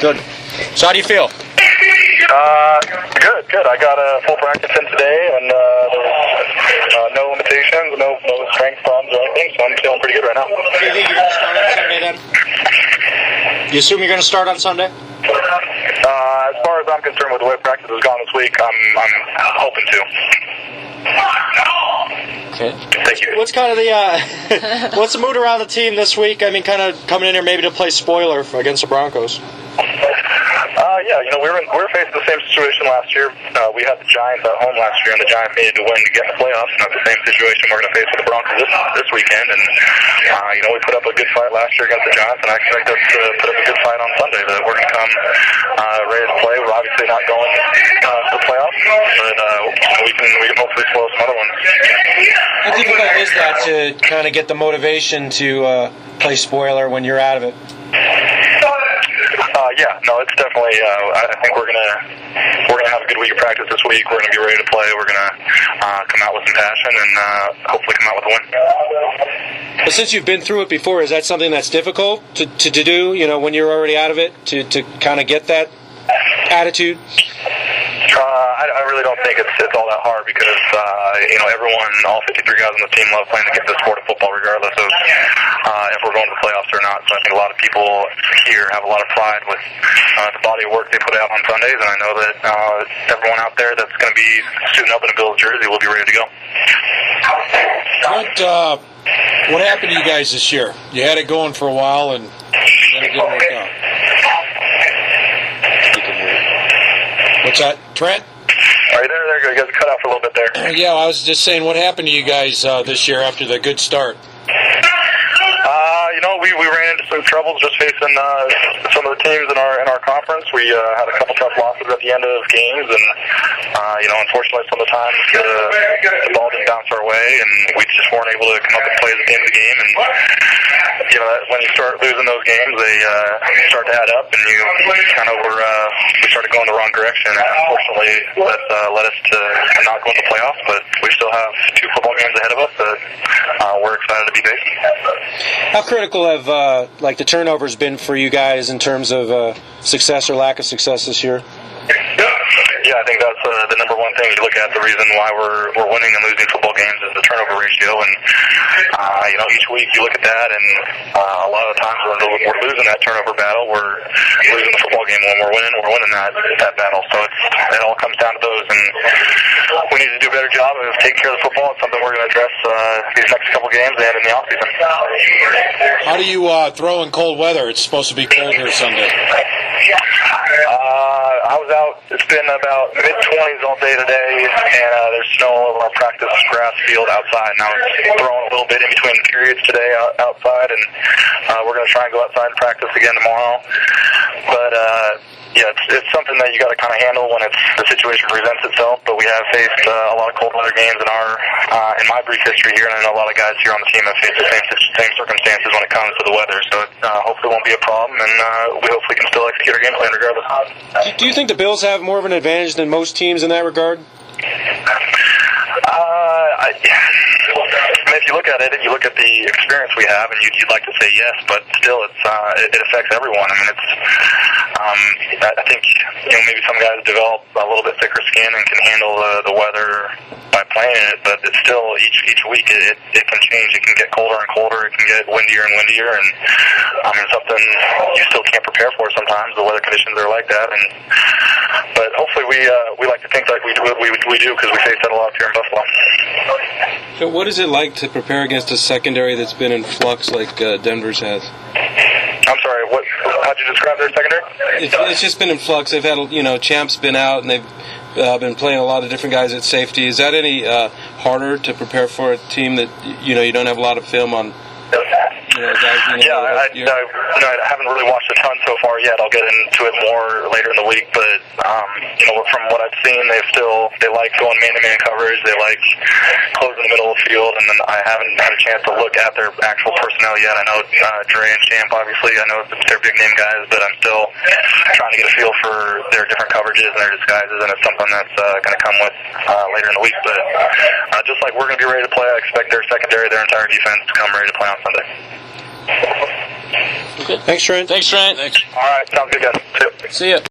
Good. So how do you feel? Good. I got a full practice in today, and there's no limitations, no strength problems or anything, so I'm feeling pretty good right now. Do you think you're going to start on Sunday then? You assume you're going to start on Sunday? As far as I'm concerned, with the way practice has gone this week, I'm hoping to. Okay. Thank you. What's kind of the what's the mood around the team this week? I mean, kind of coming in here maybe to play spoiler against the Broncos. Yeah, we were facing the same situation last year. We had the Giants at home last year, and the Giants needed to win to get in the playoffs. And that's the same situation we're going to face with the Broncos this weekend. And we put up a good fight last year against the Giants, and I expect us to put up a good fight on Sunday. That we're going to come ready to play. We're obviously not going to the playoffs, but we can hopefully spoil some other ones. How difficult is that to kind of get the motivation to play spoiler when you're out of it? Yeah, no, it's definitely. I think we're gonna have a good week of practice this week. We're gonna be ready to play. We're gonna come out with some passion and hopefully come out with a win. But since you've been through it before, is that something that's difficult to do? When you're already out of it, to kind of get that attitude. I really don't think it's all that hard because everyone, all 53 guys on the team, love playing the sport of football, regardless of if we're going to the playoffs or not. So I think a lot of people here have a lot of pride with the body of work they put out on Sundays, and I know that everyone out there that's going to be suiting up in a Bills jersey will be ready to go. What happened to you guys this year? You had it going for a while, and then it didn't work out. What's that, Trent? Are you there? There you go. You guys cut out for a little bit there. Yeah, I was just saying, what happened to you guys this year after the good start? We ran into some troubles just facing some of the teams in our conference. We had a couple tough losses at the end of games, and unfortunately, some of the times the ball didn't bounce our way, and we just weren't able to come up with plays at the end of the game. And when you start losing those games, they start to add up, and we started going the wrong direction. And unfortunately, that led us to not go into the playoffs. But we still have 2 football games ahead of us that we're excited to be facing. How critical have the turnovers been for you guys in terms of success or lack of success this year? Yeah, I think that's the number one thing you look at. The reason why we're winning and losing football games is the turnover ratio, and each week you look at that, and a lot of the times we're losing that turnover battle. We're losing the football game. When we're winning that battle. So it all comes down to those, and we need to do a better job of taking care of the football. It's something we're going to address these next couple games and in the offseason. How do you throw in cold weather? It's supposed to be cold here Sunday. I was out. It's been about mid-20s all day today, and there's snow all over our practice grass field outside. Now it's throwing a little bit in between periods today outside, and we're going to try and go outside and practice again tomorrow. But it's something that you got to kind of handle when the situation presents itself. But we have faced a lot of cold weather games in my brief history here, and I know a lot of guys here on the team have faced the same circumstances when it comes to the weather. So it hopefully won't be a problem, and we hopefully can still execute our game plan regardless. Do you think the Bills have more of an advantage than most teams in that regard? If you look at it, and you look at the experience we have, and you'd like to say yes, but still, it affects everyone. I mean, I think maybe some guys develop a little bit thicker skin and can handle the weather by playing it, but it's still each week it can change. It can get colder and colder. It can get windier and windier, and it's something you still can't prepare for sometimes. The weather conditions are like that, but hopefully we like to think like we do because we face that a lot here in Buffalo. So what is it like to prepare against a secondary that's been in flux like Denver's has? I'm sorry, how'd you describe their secondary? It's just been in flux. They've had, Champ's been out, and they've been playing a lot of different guys at safety. Is that any harder to prepare for a team that, you don't have a lot of film on? I haven't really watched a ton so far yet. I'll get into it more later in the week, but from what I've seen, they like going man-to-man coverage. They like closing the middle of the field, and then I haven't had a chance to look at their actual personnel yet. I know Dre and Champ, obviously. I know they're big-name guys, but I'm still trying to get a feel for their different coverages and their disguises, and it's something that's going to come with later in the week. But just like we're going to be ready to play, I expect their secondary, their entire defense to come ready to play on Sunday. Thanks, Trent. Thanks, Trent. Thanks. All right, sounds good, guys. See you. See ya.